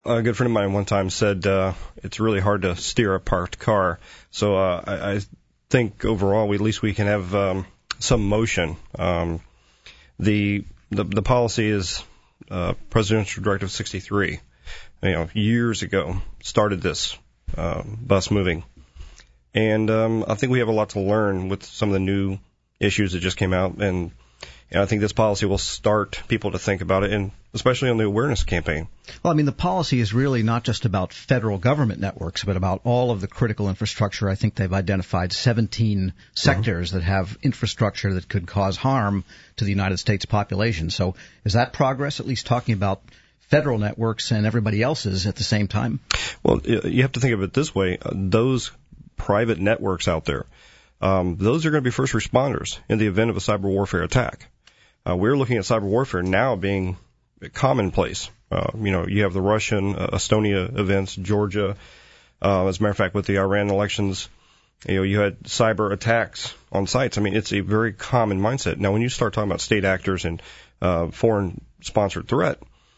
A good friend of mine one time said it's really hard to steer a parked car. So I think overall, at least we can have some motion. The policy is Presidential Directive 63. Years ago, started this bus moving. And I think we have a lot to learn with some of the new issues that just came out. And I think this policy will start people to think about it, and especially on the awareness campaign. Well, I mean, the policy is really not just about federal government networks, but about all of the critical infrastructure. I think they've identified 17 sectors that have infrastructure that could cause harm to the United States population. So is that progress, at least talking about federal networks and everybody else's at the same time? Well, you have to think of it this way. Those private networks out there, those are going to be first responders in the event of a cyber warfare attack. We're looking at cyber warfare now being commonplace. You have the Russian, Estonia events, Georgia. As a matter of fact, with the Iran elections, you had cyber attacks on sites. I mean, it's a very common mindset. Now, when you start talking about state actors and foreign sponsored threat,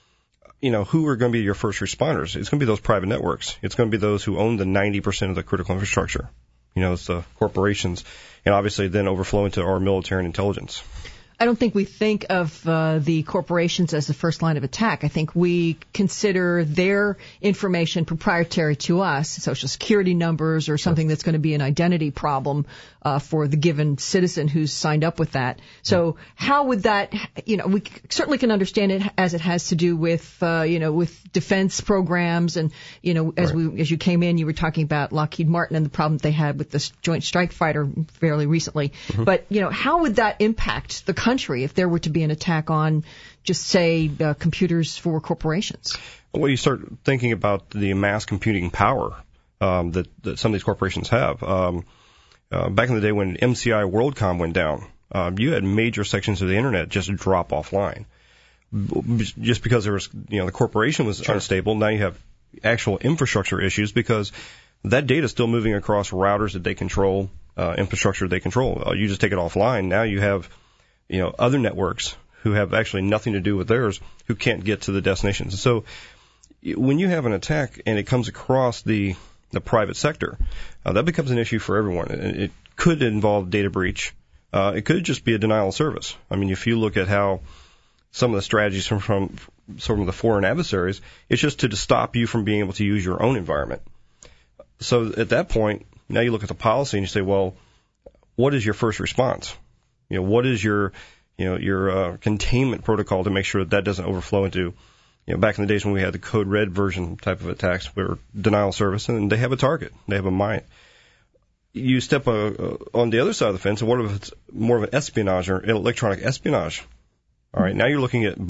who are going to be your first responders? It's going to be those private networks. It's going to be those who own the 90% of the critical infrastructure. It's the corporations, and obviously then overflow into our military and intelligence. I don't think we think of the corporations as the first line of attack. I think we consider their information proprietary to us, Social Security numbers or something that's going to be an identity problem for the given citizen who's signed up with that. So how would that, we certainly can understand it as it has to do with, with defense programs. And, as you came in, you were talking about Lockheed Martin and the problem they had with the Joint Strike Fighter fairly recently. Mm-hmm. But, how would that impact the country if there were to be an attack on, just say, computers for corporations? Well, you start thinking about the mass computing power that some of these corporations have. Back in the day when MCI WorldCom went down, you had major sections of the internet just drop offline. Just because there was, the corporation was unstable. Now you have actual infrastructure issues because that data is still moving across routers that they control, infrastructure they control. You just take it offline. Now you have, other networks who have actually nothing to do with theirs who can't get to the destinations. So when you have an attack and it comes across the private sector, that becomes an issue for everyone. It could involve data breach. It could just be a denial of service. I mean, if you look at how some of the strategies from some of the foreign adversaries, it's just to stop you from being able to use your own environment. So at that point, now you look at the policy and you say, well, what is your first response? What is your containment protocol to make sure that doesn't overflow into, back in the days when we had the code red version type of attacks, where denial of service, and they have a target, they have a mine. You step on the other side of the fence, and what if it's more of an espionage or electronic espionage? All right, now you're looking at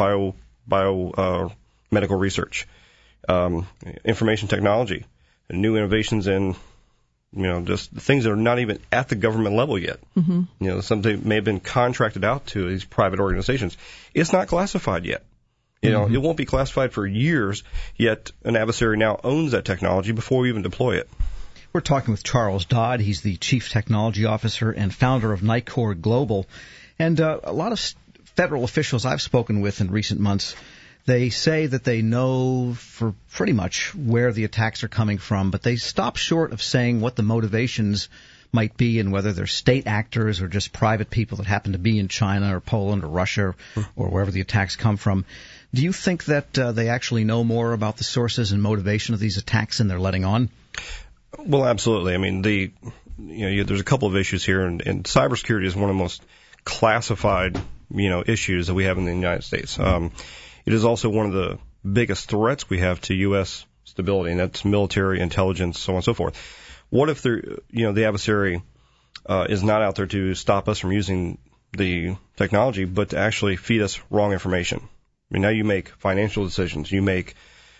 medical research, information technology, and new innovations in, just things that are not even at the government level yet. Mm-hmm. Something may have been contracted out to these private organizations. It's not classified yet. It won't be classified for years, yet an adversary now owns that technology before we even deploy it. We're talking with Charles Dodd. He's the Chief Technology Officer and founder of Nicor Global. And a lot of federal officials I've spoken with in recent months, they say that they know for pretty much where the attacks are coming from, but they stop short of saying what the motivations might be and whether they're state actors or just private people that happen to be in China or Poland or Russia or wherever the attacks come from. Do you think that they actually know more about the sources and motivation of these attacks than they're letting on? Well, absolutely. I mean, there's a couple of issues here, and cybersecurity is one of the most classified, issues that we have in the United States. It is also one of the biggest threats we have to U.S. stability, and that's military, intelligence, so on and so forth. What if the adversary is not out there to stop us from using the technology, but to actually feed us wrong information? I mean, now you make financial decisions, you make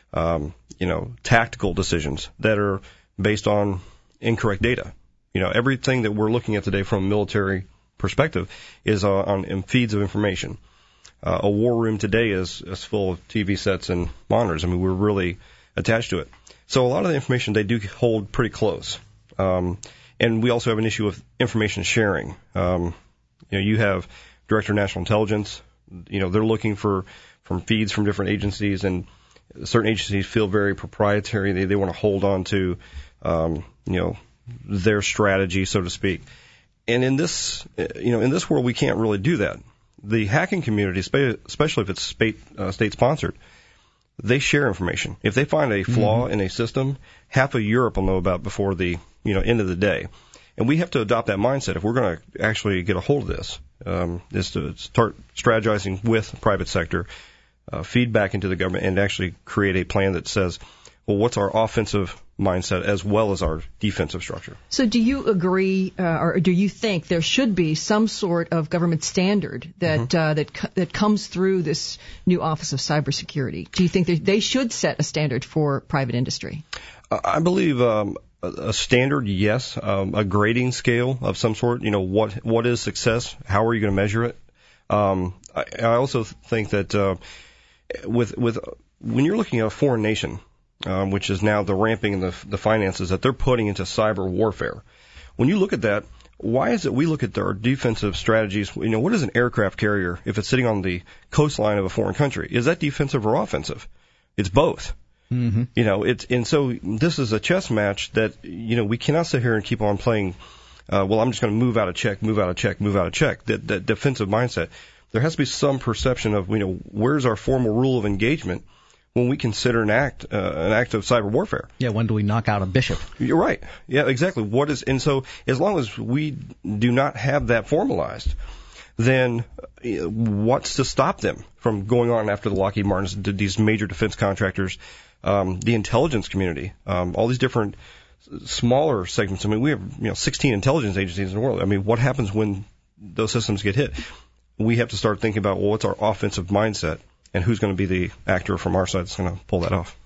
tactical decisions that are based on incorrect data. Everything that we're looking at today from a military perspective is on feeds of information. A war room today is full of TV sets and monitors. I mean, we're really attached to it. So a lot of the information they do hold pretty close. And we also have an issue with information sharing. You have Director of National Intelligence. They're looking from feeds from different agencies, and certain agencies feel very proprietary. They want to hold on to, their strategy, so to speak. And in this world, we can't really do that. The hacking community, especially if it's state sponsored, they share information. If they find a flaw in a system, half of Europe will know about before the end of the day. And we have to adopt that mindset if we're going to actually get a hold of this. Is to start strategizing with the private sector, feedback into the government, and actually create a plan that says, well, what's our offensive mindset as well as our defensive structure. So do you agree, or do you think there should be some sort of government standard that that comes through this new Office of Cybersecurity? Do you think they should set a standard for private industry? I believe a standard, yes. A grading scale of some sort. What is success? How are you going to measure it? I also think that with when you're looking at a foreign nation, which is now the ramping in the finances that they're putting into cyber warfare. When you look at that, why is it we look at our defensive strategies? What is an aircraft carrier if it's sitting on the coastline of a foreign country? Is that defensive or offensive? It's both. Mm-hmm. And so this is a chess match that, we cannot sit here and keep on playing, I'm just going to move out of check. That defensive mindset. There has to be some perception of, where's our formal rule of engagement when we consider an act of cyber warfare. Yeah, when do we knock out a bishop? You're right. Yeah, exactly. And so as long as we do not have that formalized, then what's to stop them from going on after the Lockheed Martins, these major defense contractors, the intelligence community, all these different smaller segments? I mean, we have 16 intelligence agencies in the world. I mean, what happens when those systems get hit? We have to start thinking about, what's our offensive mindset? And who's going to be the actor from our side that's going to pull that off?